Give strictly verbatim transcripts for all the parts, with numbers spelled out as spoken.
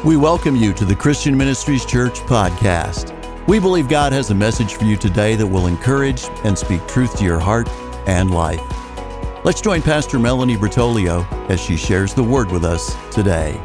We welcome you to the Christian Ministries Church podcast. We believe God has a message for you today that will encourage and speak truth to your heart and life. Let's join Pastor Melanie Bertolio as she shares the word with us today.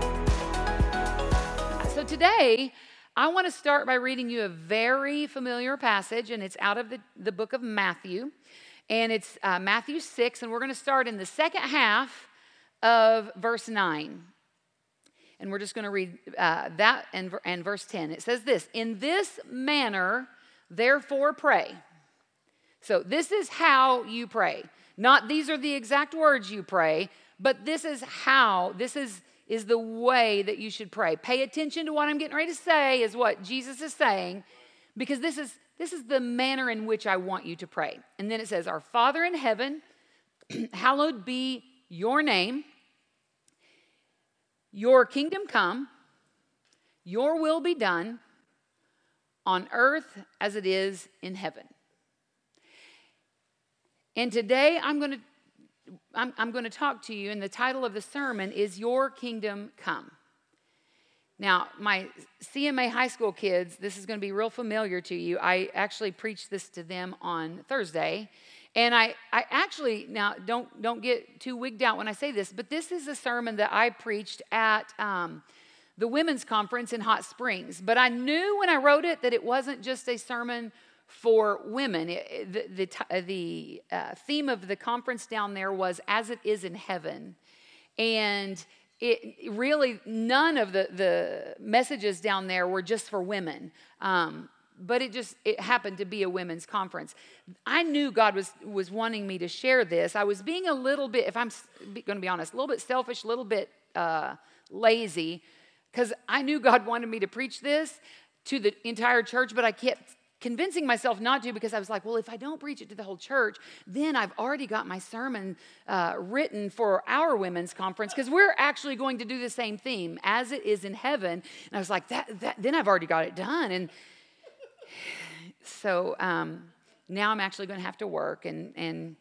So today, I want to start by reading you a very familiar passage, and it's out of the, the book of Matthew. And it's uh, Matthew six, and we're going to start in the second half of verse nine. And we're just going to read uh, that and, and verse ten. It says this: "In this manner, therefore pray." So this is how you pray. Not these are the exact words you pray, but this is how, this is, is the way that you should pray. Pay attention to what I'm getting ready to say is what Jesus is saying, because this is, this is the manner in which I want you to pray. And then it says, "Our Father in heaven, hallowed be your name. Your kingdom come, your will be done on earth as it is in heaven." And today I'm going to I'm, I'm going to talk to you, and the title of the sermon is "Your Kingdom Come." Now, my C M A high school kids, this is going to be real familiar to you. I actually preached this to them on Thursday. And I, I actually, now don't don't get too wigged out when I say this, but this is a sermon that I preached at um, the women's conference in Hot Springs. But I knew when I wrote it that it wasn't just a sermon for women. It, the the, the uh, theme of the conference down there was "As It Is in Heaven." And it really, none of the, the messages down there were just for women. Um But it just, it happened to be a women's conference. I knew God was, was wanting me to share this. I was being a little bit, if I'm going to be honest, a little bit selfish, a little bit uh, lazy, because I knew God wanted me to preach this to the entire church, but I kept convincing myself not to, because I was like, well, if I don't preach it to the whole church, then I've already got my sermon uh, written for our women's conference, because we're actually going to do the same theme, "As It Is in Heaven." And I was like, that, that then I've already got it done. And So um, now I'm actually going to have to work, and and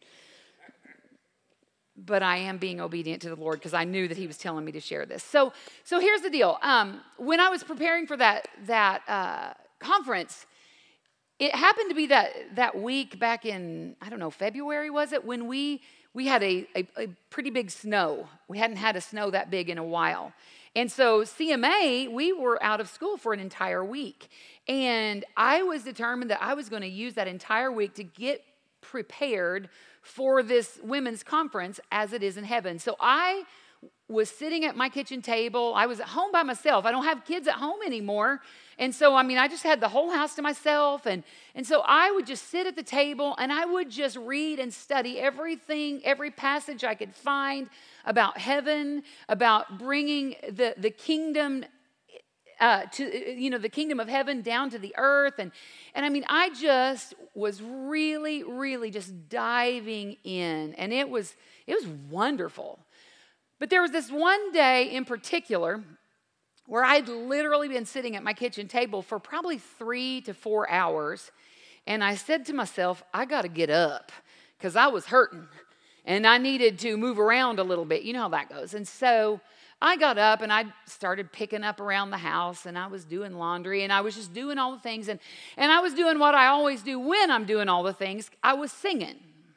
but I am being obedient to the Lord, because I knew that He was telling me to share this. So so here's the deal. Um, when I was preparing for that that uh, conference, it happened to be that that week back in, I don't know, February was it, when we we had a, a, a pretty big snow. We hadn't had a snow that big in a while. And so C M A, we were out of school for an entire week. And I was determined that I was going to use that entire week to get prepared for this women's conference, "As It Is in Heaven." So I was sitting at my kitchen table. I was at home by myself. I don't have kids at home anymore. And so, I mean, I just had the whole house to myself. And, and so I would just sit at the table, and I would just read and study everything, every passage I could find about heaven, about bringing the, the kingdom uh, to, you know, the kingdom of heaven down to the earth. And, and I mean, I just was really, really just diving in. And it was, it was wonderful. But there was this one day in particular where I'd literally been sitting at my kitchen table for probably three to four hours. And I said to myself, I got to get up, because I was hurting and I needed to move around a little bit. You know how that goes. And so I got up and I started picking up around the house, and I was doing laundry, and I was just doing all the things. And, and I was doing what I always do when I'm doing all the things. I was singing.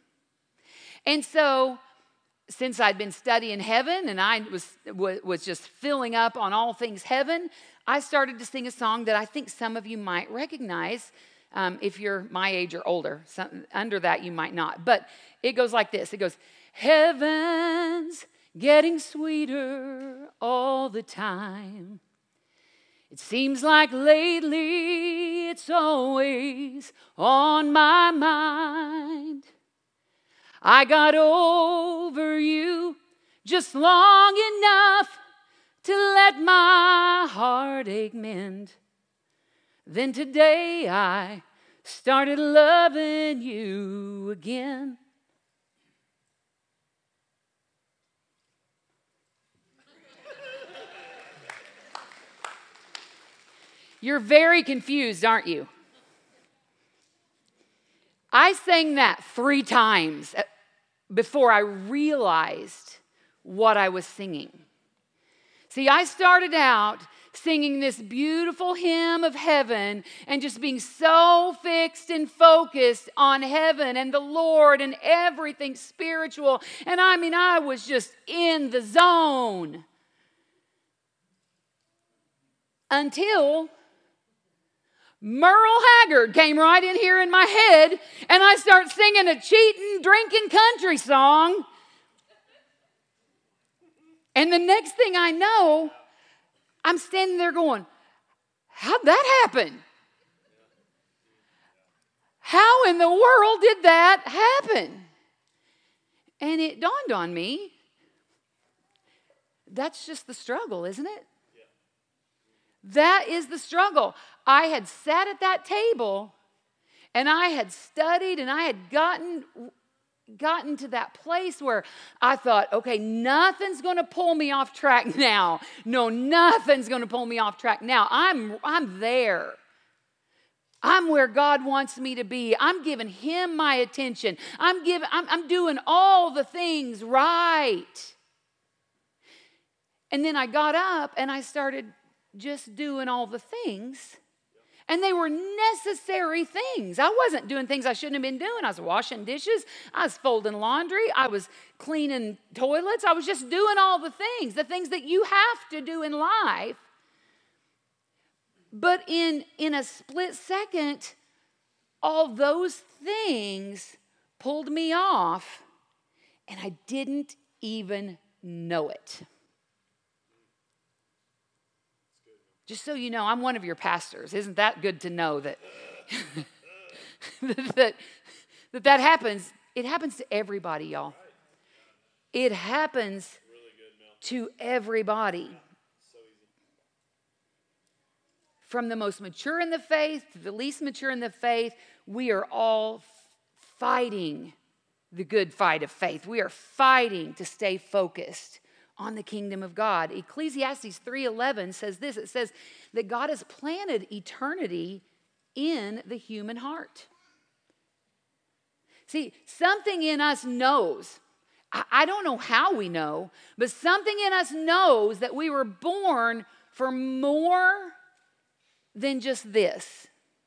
And so since I'd been studying heaven, and I was, was just filling up on all things heaven, I started to sing a song that I think some of you might recognize um, if you're my age or older. Some, under that, you might not. But it goes like this. It goes, "Heaven's getting sweeter all the time. It seems like lately it's always on my mind. I got over you just long enough to let my heartache mend. Then today I started loving you again." You're very confused, aren't you? I sang that three times before I realized what I was singing. See, I started out singing this beautiful hymn of heaven and just being so fixed and focused on heaven and the Lord and everything spiritual. And I mean, I was just in the zone. Until Merle Haggard came right in here in my head, and I start singing a cheating, drinking country song. And the next thing I know, I'm standing there going, how'd that happen? How in the world did that happen? And it dawned on me, that's just the struggle, isn't it? That is the struggle. I had sat at that table and I had studied and I had gotten, gotten to that place where I thought, okay, nothing's going to pull me off track now. No, nothing's going to pull me off track now. I'm, I'm there. I'm where God wants me to be. I'm giving Him my attention. I'm giving, I'm, I'm doing all the things right. And then I got up and I started just doing all the things. And they were necessary things. I wasn't doing things I shouldn't have been doing. I was washing dishes. I was folding laundry. I was cleaning toilets. I was just doing all the things, the things that you have to do in life. But in, in a split second, all those things pulled me off, and I didn't even know it. Just so you know, I'm one of your pastors. Isn't that good to know that that, that that happens? It happens to everybody, y'all. It happens to everybody. From the most mature in the faith to the least mature in the faith, we are all fighting the good fight of faith. We are fighting to stay focused on the kingdom of God. Ecclesiastes three eleven says this. It says that God has planted eternity in the human heart. See, something in us knows. I, I don't know how we know, but something in us knows that we were born for more than just this.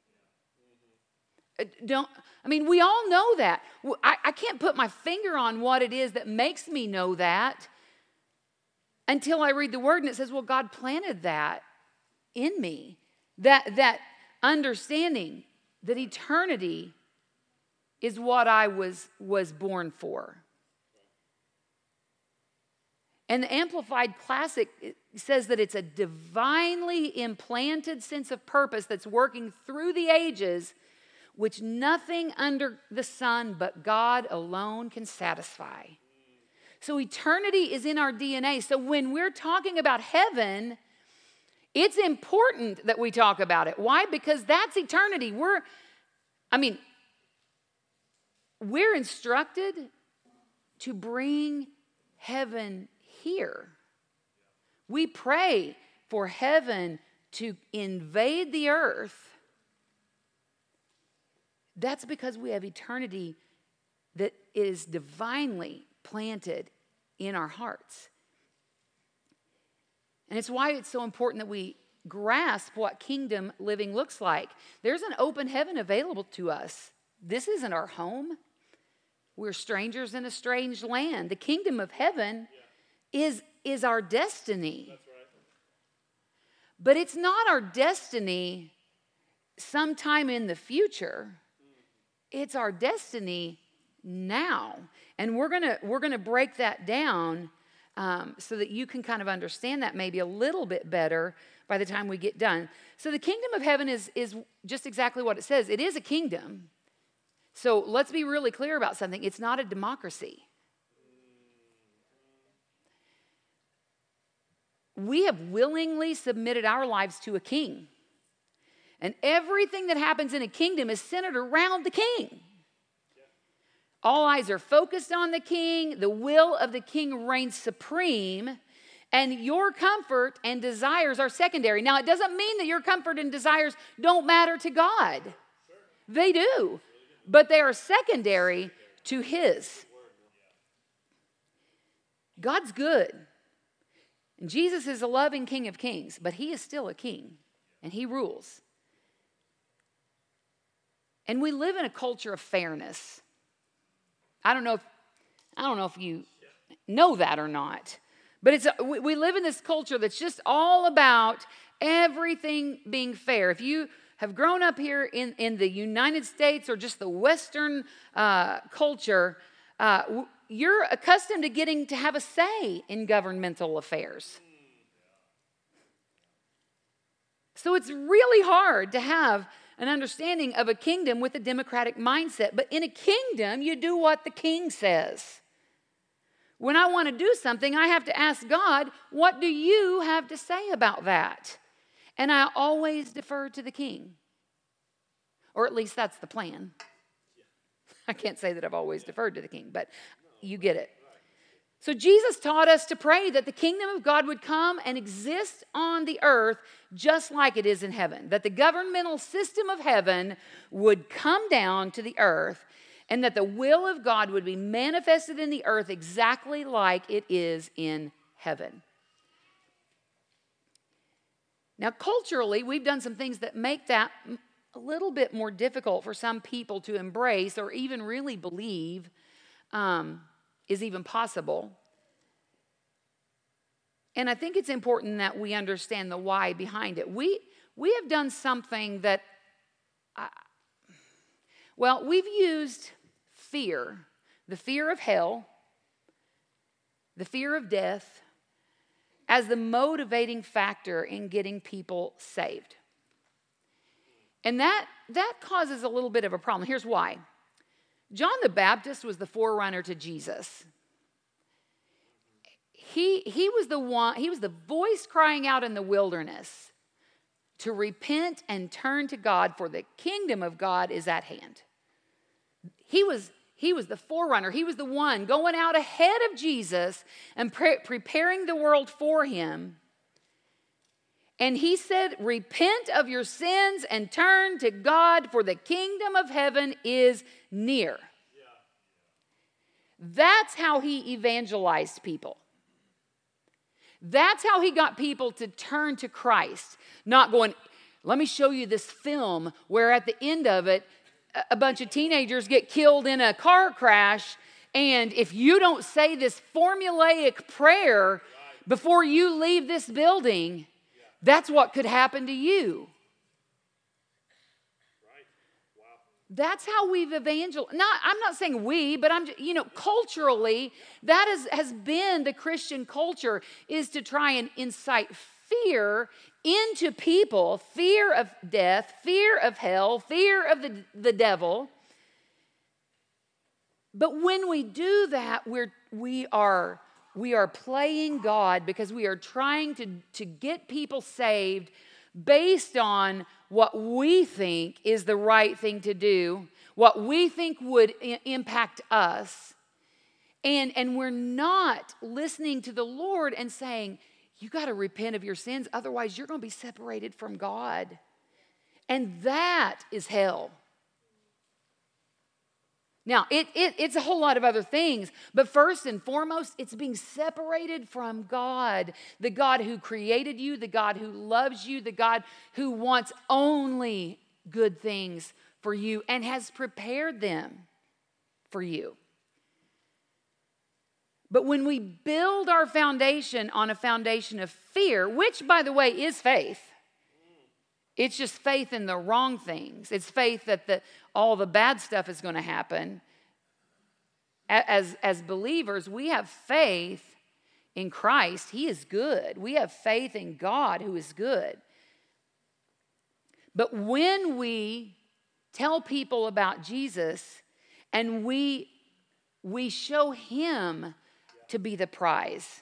Don't, I mean, we all know that. I, I can't put my finger on what it is that makes me know that until I read the word and it says, well, God planted that in me. That, that understanding that eternity is what I was, was born for. And the Amplified Classic says that it's a divinely implanted sense of purpose that's working through the ages, which nothing under the sun but God alone can satisfy. So eternity is in our D N A. So when we're talking about heaven, it's important that we talk about it. Why? Because that's eternity. We're, I mean, we're instructed to bring heaven here. We pray for heaven to invade the earth. That's because we have eternity that is divinely planted in our hearts. And it's why it's so important that we grasp what kingdom living looks like. There's an open heaven available to us. This isn't our home. We're strangers in a strange land. The kingdom of heaven yeah. is, is our destiny. That's right. But it's not our destiny sometime in the future. It's our destiny now. And we're gonna we're gonna break that down um, so that you can kind of understand that maybe a little bit better by the time we get done. So the kingdom of heaven is, is just exactly what it says. It is a kingdom. So let's be really clear about something. It's not a democracy. We have willingly submitted our lives to a king. And everything that happens in a kingdom is centered around the king. All eyes are focused on the king. The will of the king reigns supreme. And your comfort and desires are secondary. Now, it doesn't mean that your comfort and desires don't matter to God. They do. But they are secondary to his. God's good. And Jesus is a loving King of Kings, but he is still a king, and he rules. And we live in a culture of fairness. I don't know if, I don't know if you know that or not, but it's a, we, we live in this culture that's just all about everything being fair. If you have grown up here in, in the United States or just the Western uh, culture, uh, you're accustomed to getting to have a say in governmental affairs. So it's really hard to have an understanding of a kingdom with a democratic mindset. But in a kingdom, you do what the king says. When I want to do something, I have to ask God, what do you have to say about that? And I always defer to the king. Or at least that's the plan. I can't say that I've always deferred to the king, but you get it. So Jesus taught us to pray that the kingdom of God would come and exist on the earth just like it is in heaven. That the governmental system of heaven would come down to the earth, and that the will of God would be manifested in the earth exactly like it is in heaven. Now, culturally, we've done some things that make that a little bit more difficult for some people to embrace or even really believe um, is even possible. And I think it's important that we understand the why behind it. We, we have done something that, uh, well, we've used fear, the fear of hell, the fear of death, as the motivating factor in getting people saved. And that, that causes a little bit of a problem. Here's why. John the Baptist was the forerunner to Jesus. He, he was the one, he was the voice crying out in the wilderness to repent and turn to God, for the kingdom of God is at hand. He was, he was the forerunner. He was the one going out ahead of Jesus and pre- preparing the world for him. And he said, repent of your sins and turn to God, for the kingdom of heaven is near. That's how he evangelized people. That's how he got people to turn to Christ. Not going, let me show you this film where at the end of it, a bunch of teenagers get killed in a car crash, and if you don't say this formulaic prayer before you leave this building, that's what could happen to you. That's how we've evangelized. Not, I'm not saying we, but I'm, you know, culturally, that is, has been the Christian culture, is to try and incite fear into people, fear of death, fear of hell, fear of the, the devil. But when we do that, we're, we are, we are playing God, because we are trying to, to get people saved based on what we think is the right thing to do, what we think would I- impact us. And, and we're not listening to the Lord and saying, you got to repent of your sins, otherwise you're going to be separated from God. And that is hell. Now, it, it, it's a whole lot of other things, but first and foremost, it's being separated from God, the God who created you, the God who loves you, the God who wants only good things for you and has prepared them for you. But when we build our foundation on a foundation of fear, which, by the way, is faith, it's just faith in the wrong things. It's faith that the, all the bad stuff is going to happen. As, as believers, we have faith in Christ. He is good. We have faith in God, who is good. But when we tell people about Jesus and we, we show him to be the prize,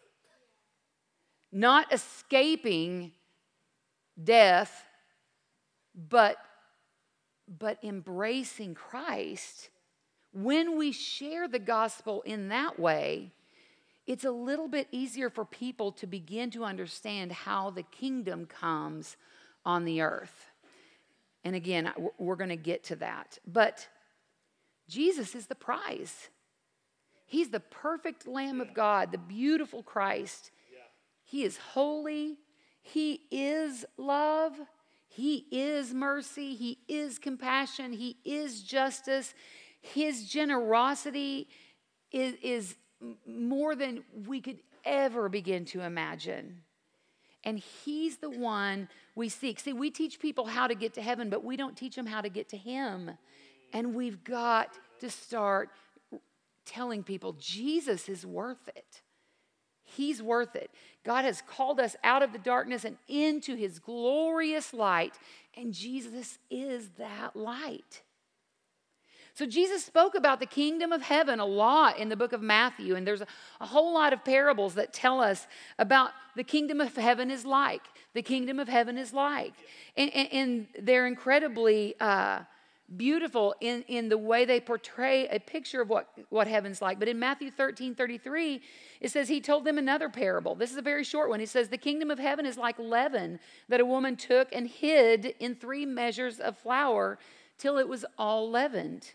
not escaping death, but, but embracing Christ, when we share the gospel in that way, it's a little bit easier for people to begin to understand how the kingdom comes on the earth. And again, we're going to get to that. But Jesus is the prize. He's the perfect Lamb of God, the beautiful Christ. He is holy. He is love. He is mercy. He is compassion. He is justice. His generosity is, is more than we could ever begin to imagine. And he's the one we seek. See, we teach people how to get to heaven, but we don't teach them how to get to him. And we've got to start telling people Jesus is worth it. He's worth it. God has called us out of the darkness and into his glorious light, and Jesus is that light. So Jesus spoke about the kingdom of heaven a lot in the book of Matthew, and there's a, a whole lot of parables that tell us about the kingdom of heaven is like. The kingdom of heaven is like. And, and, and they're incredibly uh, beautiful in, in the way they portray a picture of what, what heaven's like. But in Matthew thirteen thirty-three, it says he told them another parable. This is a very short one. He says, the kingdom of heaven is like leaven that a woman took and hid in three measures of flour till it was all leavened.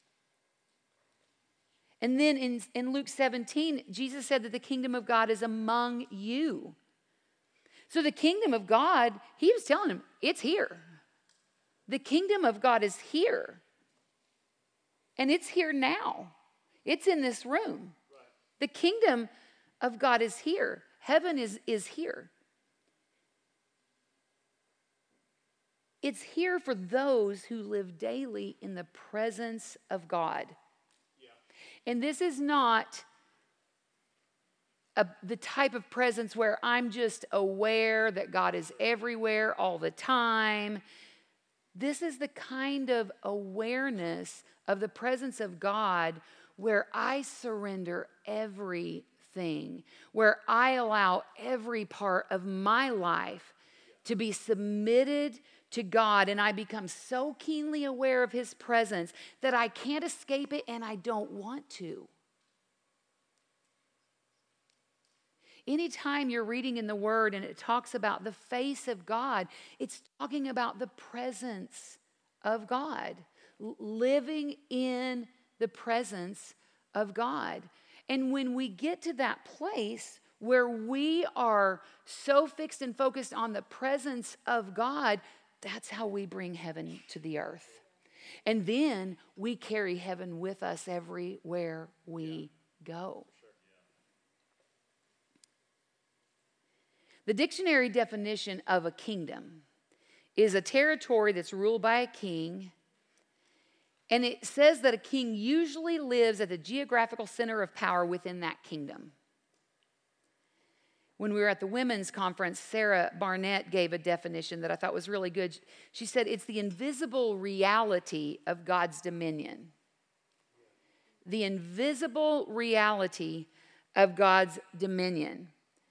And then in, in Luke seventeen, Jesus said that the kingdom of God is among you. So the kingdom of God, he was telling him, it's here. The kingdom of God is here. And it's here now. It's in this room. The kingdom of God is here. Heaven is, is here. It's here for those who live daily in the presence of God. And this is not a, the type of presence where I'm just aware that God is everywhere all the time. This is the kind of awareness of the presence of God where I surrender everything, where I allow every part of my life to be submitted to God, and I become so keenly aware of his presence that I can't escape it and I don't want to. Anytime you're reading in the Word and it talks about the face of God, it's talking about the presence of God, living in the presence of God. And when we get to that place where we are so fixed and focused on the presence of God, that's how we bring heaven to the earth. And then we carry heaven with us everywhere we go. The dictionary definition of a kingdom is a territory that's ruled by a king. And it says that a king usually lives at the geographical center of power within that kingdom. When we were at the women's conference, Sarah Barnett gave a definition that I thought was really good. She said, it's the invisible reality of God's dominion. The invisible reality of God's dominion.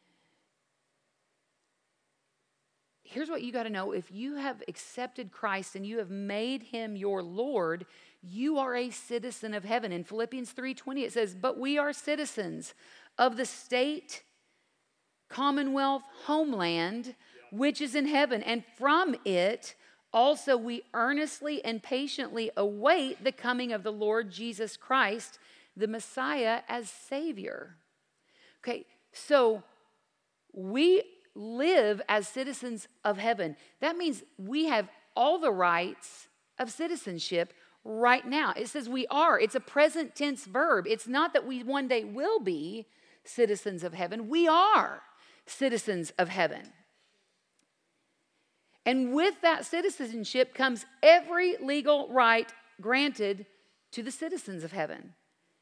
Here's what you got to know. If you have accepted Christ and you have made him your Lord, you are a citizen of heaven. In Philippians three twenty, it says, but we are citizens of the state, commonwealth, homeland, which is in heaven. And from it also we earnestly and patiently await the coming of the Lord Jesus Christ, the Messiah, as Savior. Okay, so we live as citizens of heaven. That means we have all the rights of citizenship right now. It says we are. It's a present tense verb. It's not that we one day will be citizens of heaven. We are citizens of heaven. And with that citizenship comes every legal right granted to the citizens of heaven.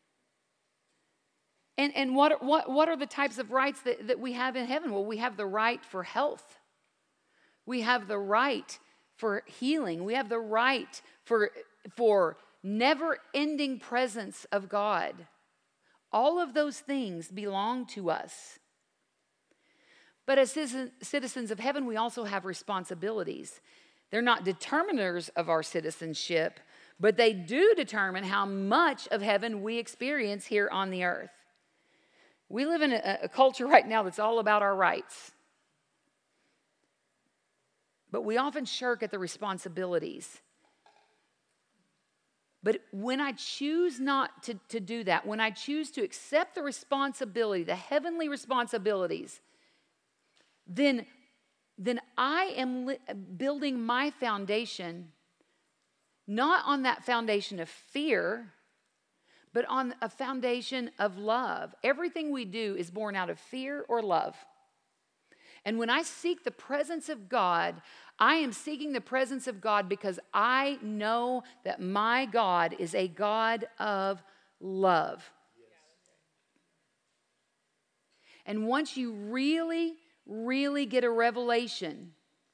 And, and what, what, what are the types of rights that, that we have in heaven? Well, we have the right for health. We have the right for healing. We have the right for, for never-ending presence of God. All of those things belong to us. But as citizens of heaven, we also have responsibilities. They're not determiners of our citizenship, but they do determine how much of heaven we experience here on the earth. We live in a, a culture right now that's all about our rights. But we often shirk at the responsibilities. But when I choose not to, to do that, when I choose to accept the responsibility, the heavenly responsibilities, then, then I am li- building my foundation not on that foundation of fear, but on a foundation of love. Everything we do is born out of fear or love. And when I seek the presence of God, I am seeking the presence of God because I know that my God is a God of love. And once you really, really get a revelation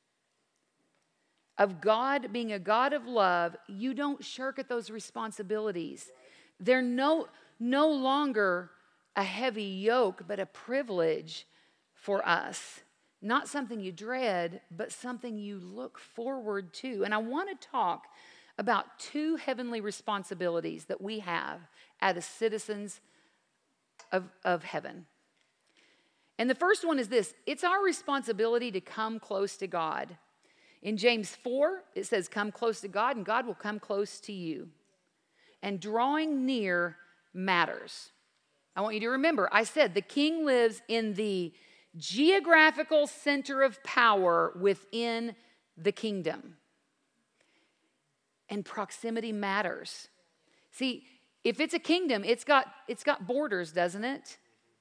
of God being a God of love, you don't shirk at those responsibilities. They're no, no longer a heavy yoke, but a privilege for us. Not something you dread, but something you look forward to. And I want to talk about two heavenly responsibilities that we have as citizens of, of heaven. And the first one is this: it's our responsibility to come close to God. In James four, it says, come close to God, and God will come close to you. And drawing near matters. I want you to remember, I said the king lives in the geographical center of power within the kingdom. And proximity matters. See, if it's a kingdom, it's got, it's got borders, doesn't it?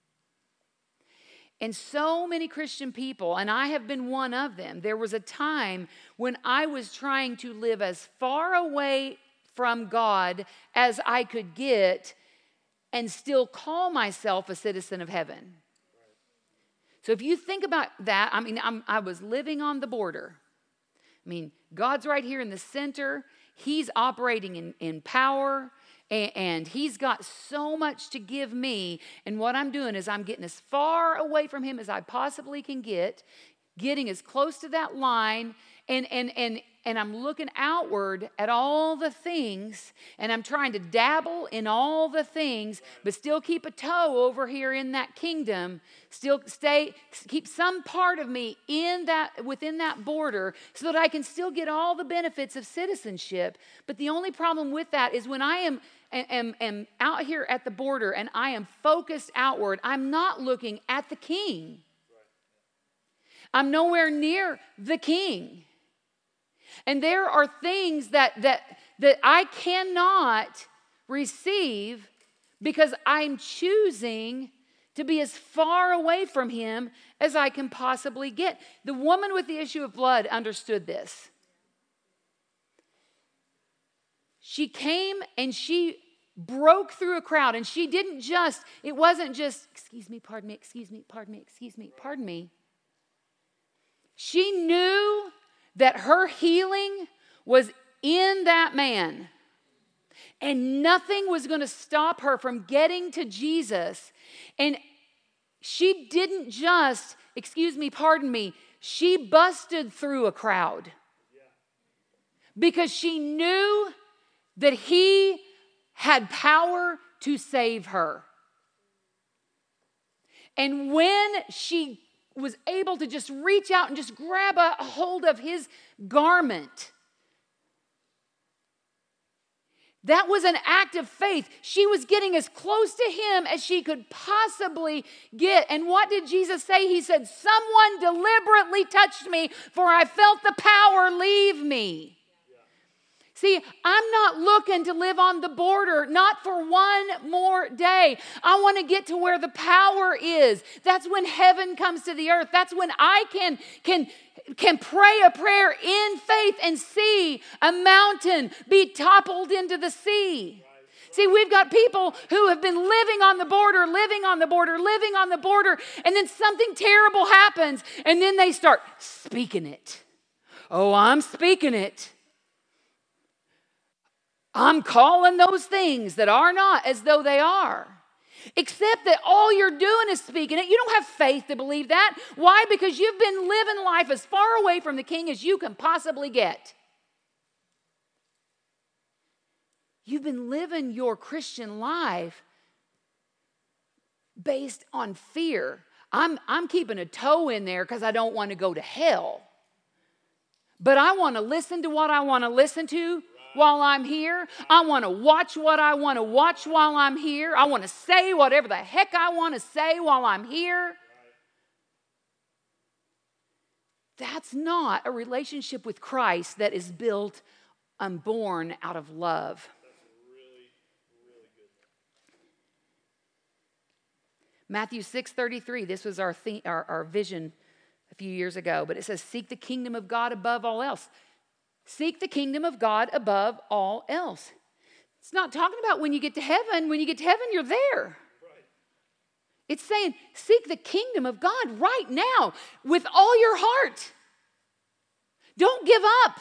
And so many Christian people, and I have been one of them, there was a time when I was trying to live as far away from God as I could get and still call myself a citizen of heaven. So if you think about that, I mean, I'm, I was living on the border. I mean, God's right here in the center. He's operating in, in power. And he's got so much to give me. And what I'm doing is I'm getting as far away from him as I possibly can get, getting as close to that line. And, and, and, and I'm looking outward at all the things. And I'm trying to dabble in all the things, but still keep a toe over here in that kingdom. Still stay, keep some part of me in that, within that border so that I can still get all the benefits of citizenship. But the only problem with that is when I am Am, am out here at the border and I am focused outward, I'm not looking at the king. I'm nowhere near the king. And there are things that, that, that I cannot receive because I'm choosing to be as far away from him as I can possibly get. The woman with the issue of blood understood this. She came and she broke through a crowd, and she didn't just, it wasn't just, excuse me, pardon me, excuse me, pardon me, excuse me, pardon me. She knew that her healing was in that man, and nothing was going to stop her from getting to Jesus. And she didn't just, excuse me, pardon me, she busted through a crowd because she knew that he had power to save her. And when she was able to just reach out and just grab a hold of his garment, that was an act of faith. She was getting as close to him as she could possibly get. And what did Jesus say? He said, someone deliberately touched me, for I felt the power leave me. See, I'm not looking to live on the border, not for one more day. I want to get to where the power is. That's when heaven comes to the earth. That's when I can, can, can pray a prayer in faith and see a mountain be toppled into the sea. See, we've got people who have been living on the border, living on the border, living on the border, and then something terrible happens, and then they start speaking it. Oh, I'm speaking it. I'm calling those things that are not as though they are. Except that all you're doing is speaking it. You don't have faith to believe that. Why? Because you've been living life as far away from the king as you can possibly get. You've been living your Christian life based on fear. I'm, I'm keeping a toe in there because I don't want to go to hell. But I want to listen to what I want to listen to while I'm here. I want to watch what I want to watch while I'm here. I want to say whatever the heck I want to say while I'm here. That's not a relationship with Christ that is built and born out of love. Matthew six thirty-three, this was our, theme, our, our vision a few years ago, but it says, seek the kingdom of God above all else. Seek the kingdom of God above all else. It's not talking about when you get to heaven. When you get to heaven, you're there. Right. It's saying, seek the kingdom of God right now with all your heart. Don't give up.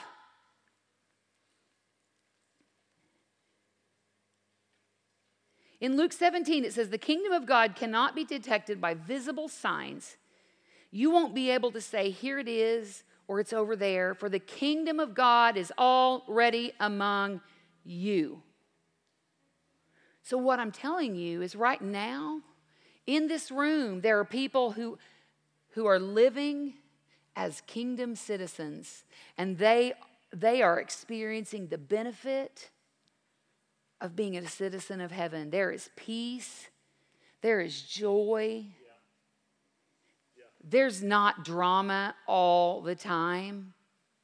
In Luke seventeen, it says, the kingdom of God cannot be detected by visible signs. You won't be able to say, here it is, or it's over there, for the kingdom of God is already among you. So what I'm telling you is right now, in this room, there are people who, who are living as kingdom citizens, and they, they are experiencing the benefit of being a citizen of heaven. There is peace. There is joy. Yeah. Yeah. There's not drama all the time.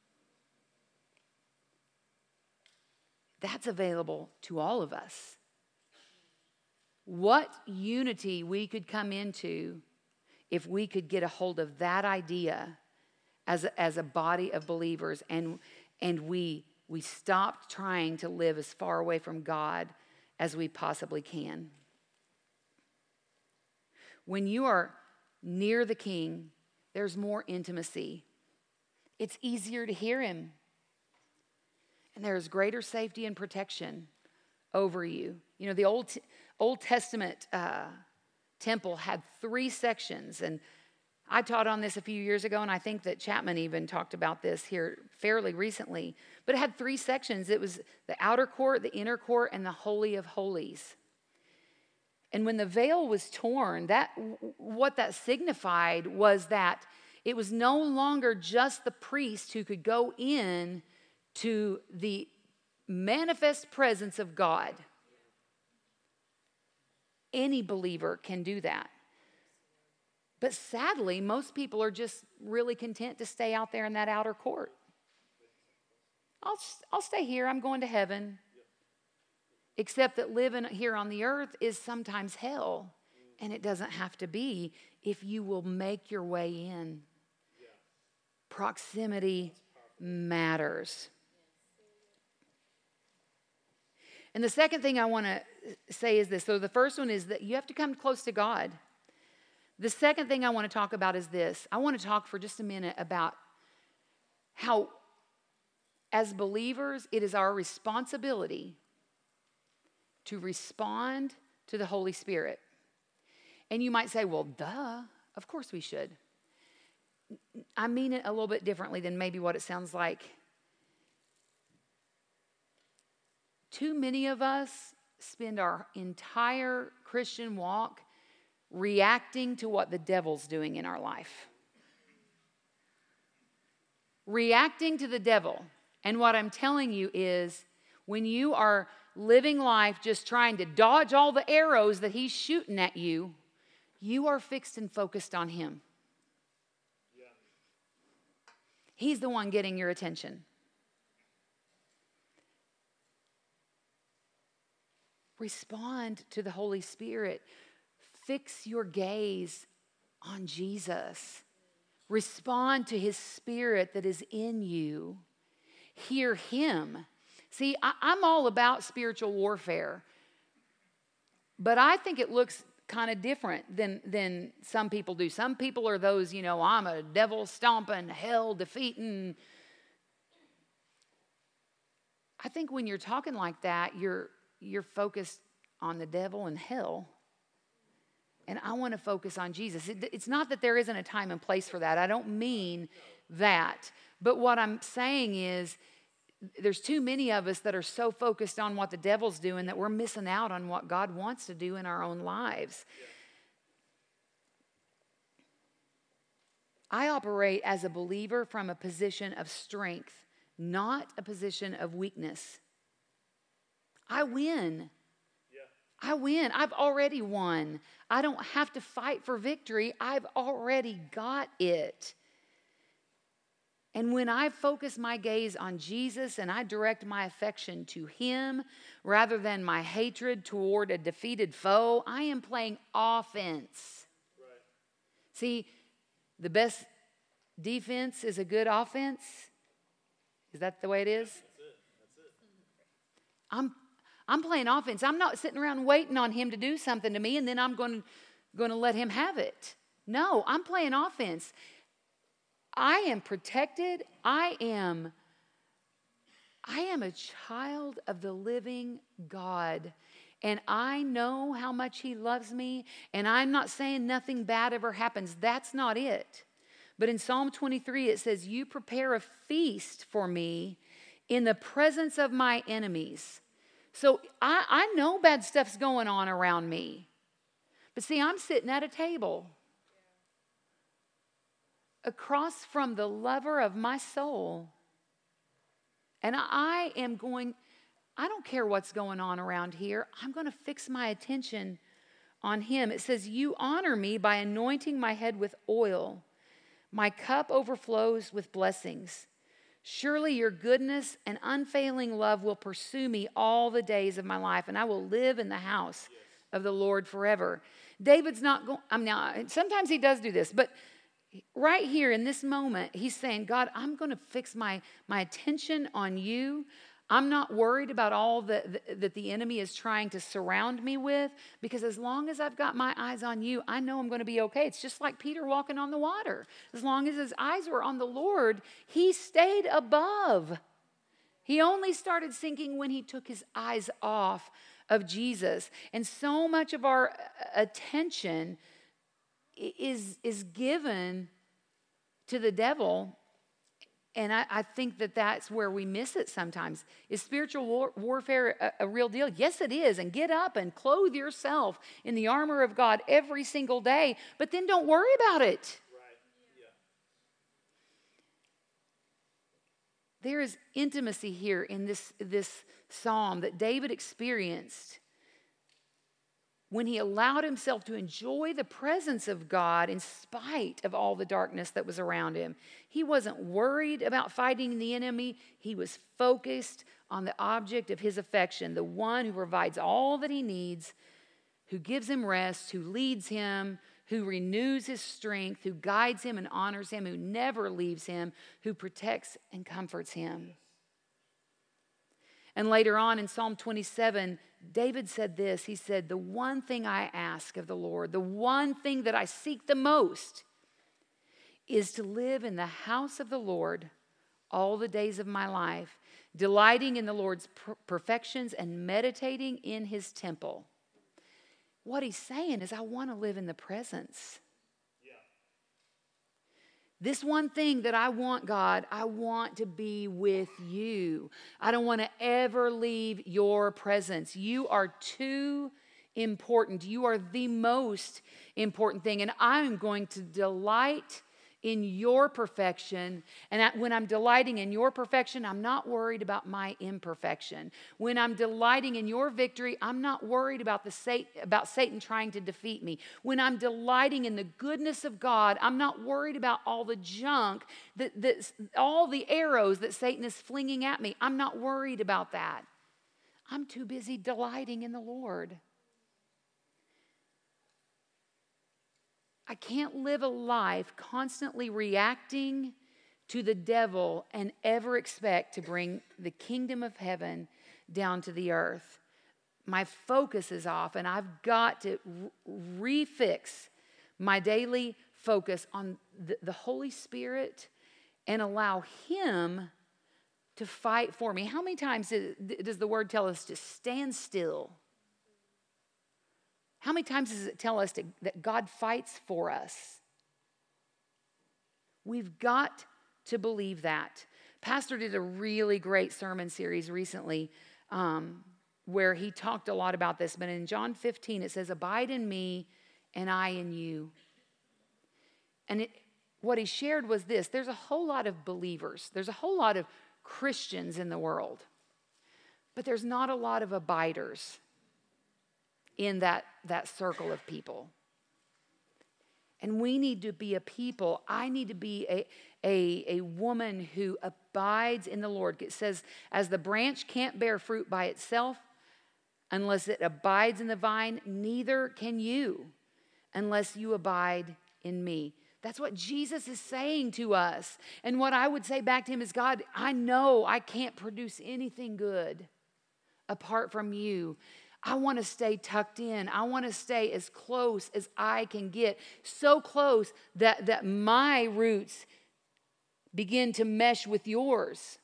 That's available to all of us. What unity we could come into if we could get a hold of that idea as a, as a body of believers, and, and we We stopped trying to live as far away from God as we possibly can. When you are near the King, there's more intimacy. It's easier to hear him. And there's greater safety and protection over you. You know, the Old, Old Testament uh, temple had three sections, and I taught on this a few years ago, and I think that Chapman even talked about this here fairly recently. But it had three sections. It was the outer court, the inner court, and the Holy of Holies. And when the veil was torn, that what that signified was that it was no longer just the priest who could go in to the manifest presence of God. Any believer can do that. But sadly, most people are just really content to stay out there in that outer court. I'll, I'll stay here. I'm going to heaven. Except that living here on the earth is sometimes hell. And it doesn't have to be if you will make your way in. Proximity matters. And the second thing I want to say is this. So the first one is that you have to come close to God. The second thing I want to talk about is this. I want to talk for just a minute about how, as believers, it is our responsibility to respond to the Holy Spirit. And you might say, well, duh, of course we should. I mean it a little bit differently than maybe what it sounds like. Too many of us spend our entire Christian walk reacting to what the devil's doing in our life. Reacting to the devil. And what I'm telling you is, when you are living life just trying to dodge all the arrows that he's shooting at you, you are fixed and focused on him. Yeah. He's the one getting your attention. Respond to the Holy Spirit. Fix your gaze on Jesus. Respond to his Spirit that is in you. Hear him. See, I, I'm all about spiritual warfare, but I think it looks kind of different than, than some people do. Some people are those, you know, I'm a devil stomping, hell defeating. I think when you're talking like that, you're you're focused on the devil and hell. And I want to focus on Jesus. It, it's not that there isn't a time and place for that. I don't mean that. But what I'm saying is, there's too many of us that are so focused on what the devil's doing that we're missing out on what God wants to do in our own lives. Yeah. I operate as a believer from a position of strength, not a position of weakness. I win. I win. I've already won. I don't have to fight for victory. I've already got it. And when I focus my gaze on Jesus and I direct my affection to him rather than my hatred toward a defeated foe, I am playing offense. Right. See, the best defense is a good offense. Is that the way it is? That's it. That's it. I'm I'm playing offense. I'm not sitting around waiting on him to do something to me and then I'm going to, going to let him have it. No, I'm playing offense. I am protected. I am, I am a child of the living God. And I know how much he loves me. And I'm not saying nothing bad ever happens. That's not it. But in Psalm twenty-three, it says, you prepare a feast for me in the presence of my enemies. So I, I know bad stuff's going on around me. But see, I'm sitting at a table across from the lover of my soul. And I am going, I don't care what's going on around here. I'm going to fix my attention on him. It says, you honor me by anointing my head with oil. My cup overflows with blessings. Surely your goodness and unfailing love will pursue me all the days of my life, and I will live in the house of the Lord forever. David's not going, I mean, now, sometimes he does do this, but right here in this moment, he's saying, God, I'm going to fix my, my attention on you. I'm not worried about all the, the, that the enemy is trying to surround me with, because as long as I've got my eyes on you, I know I'm going to be okay. It's just like Peter walking on the water. As long as his eyes were on the Lord, he stayed above. He only started sinking when he took his eyes off of Jesus. And so much of our attention is, is given to the devil. And I, I think that that's where we miss it sometimes. Is spiritual war, warfare a, a real deal? Yes, it is. And get up and clothe yourself in the armor of God every single day. But then don't worry about it. Right. Yeah. There is intimacy here in this, this psalm that David experienced when he allowed himself to enjoy the presence of God in spite of all the darkness that was around him. He wasn't worried about fighting the enemy. He was focused on the object of his affection, the one who provides all that he needs, who gives him rest, who leads him, who renews his strength, who guides him and honors him, who never leaves him, who protects and comforts him. And later on in Psalm twenty-seven, David said this. He said, the one thing I ask of the Lord, the one thing that I seek the most is to live in the house of the Lord all the days of my life, delighting in the Lord's per- perfections and meditating in his temple. What he's saying is, I want to live in the presence. This one thing that I want, God, I want to be with you. I don't want to ever leave your presence. You are too important. You are the most important thing. And I'm going to delight in your perfection. And when I'm delighting in your perfection, I'm not worried about my imperfection. When I'm delighting in your victory, I'm not worried about the Satan, about Satan trying to defeat me. When I'm delighting in the goodness of God, I'm not worried about all the junk, that, that all the arrows that Satan is flinging at me. I'm not worried about that. I'm too busy delighting in the Lord. I can't live a life constantly reacting to the devil and ever expect to bring the kingdom of heaven down to the earth. My focus is off, and I've got to re- refix my daily focus on the, the Holy Spirit and allow him to fight for me. How many times does the word tell us to stand still? How many times does it tell us to, that God fights for us? We've got to believe that. Pastor did a really great sermon series recently um, where he talked a lot about this. But in John fifteen, it says, abide in me and I in you. And it, what he shared was this. There's a whole lot of believers. There's a whole lot of Christians in the world. But there's not a lot of abiders in that, that circle of people. And we need to be a people. I need to be a, a, a woman who abides in the Lord. It says, as the branch can't bear fruit by itself unless it abides in the vine, neither can you unless you abide in me. That's what Jesus is saying to us. And what I would say back to him is, God, I know I can't produce anything good apart from you. I want to stay tucked in. I want to stay as close as I can get. So close that, that my roots begin to mesh with yours.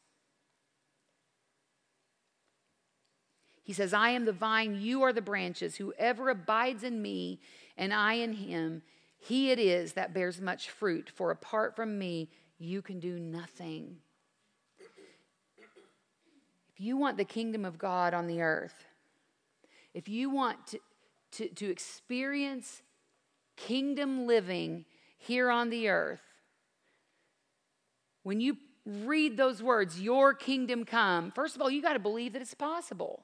He says, I am the vine, you are the branches. Whoever abides in me and I in him, he it is that bears much fruit. For apart from me, you can do nothing. If you want the kingdom of God on the earth, if you want to, to, to experience kingdom living here on the earth, when you read those words, your kingdom come, first of all, you got to believe that it's possible.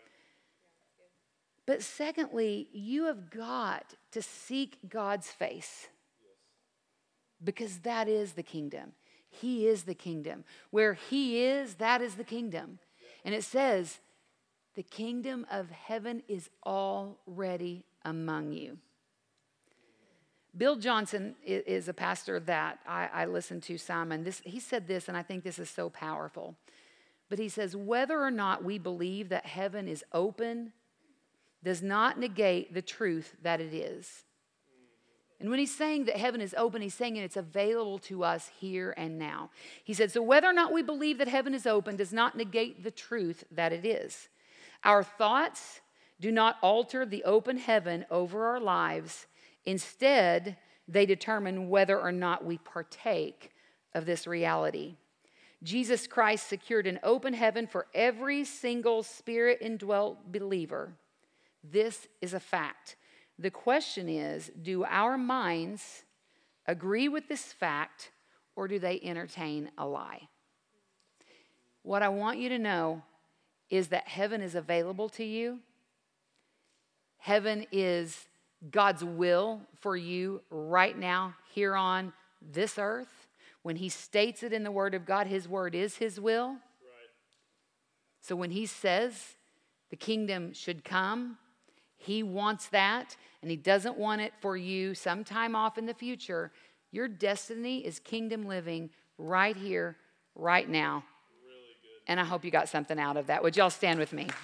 But secondly, you have got to seek God's face, because that is the kingdom. He is the kingdom. Where he is, that is the kingdom. And it says, the kingdom of heaven is already among you. Bill Johnson is a pastor that I, I listen to, Simon. This, he said this, and I think this is so powerful. But he says, whether or not we believe that heaven is open does not negate the truth that it is. And when he's saying that heaven is open, he's saying it's available to us here and now. He said, so whether or not we believe that heaven is open does not negate the truth that it is. Our thoughts do not alter the open heaven over our lives. Instead, they determine whether or not we partake of this reality. Jesus Christ secured an open heaven for every single spirit-indwelt believer. This is a fact. The question is, do our minds agree with this fact, or do they entertain a lie? What I want you to know is that heaven is available to you. Heaven is God's will for you right now here on this earth. When he states it in the Word of God, his word is his will. Right. So when he says the kingdom should come, he wants that, and he doesn't want it for you sometime off in the future. Your destiny is kingdom living right here, right now. Really good. And I hope you got something out of that. Would y'all stand with me?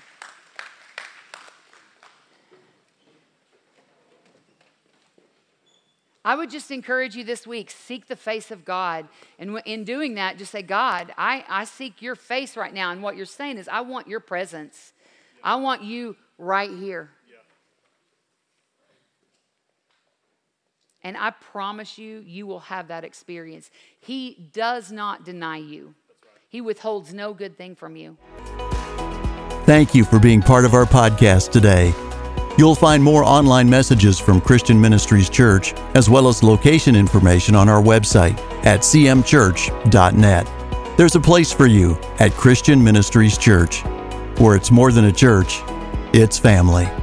I would just encourage you this week, seek the face of God. And in doing that, just say, God, I, I seek your face right now. And what you're saying is, I want your presence. Yeah. I want you right here. And I promise you, you will have that experience. He does not deny you. That's right. He withholds no good thing from you. Thank you for being part of our podcast today. You'll find more online messages from Christian Ministries Church, as well as location information on our website at c m church dot net. There's a place for you at Christian Ministries Church, where it's more than a church, it's family.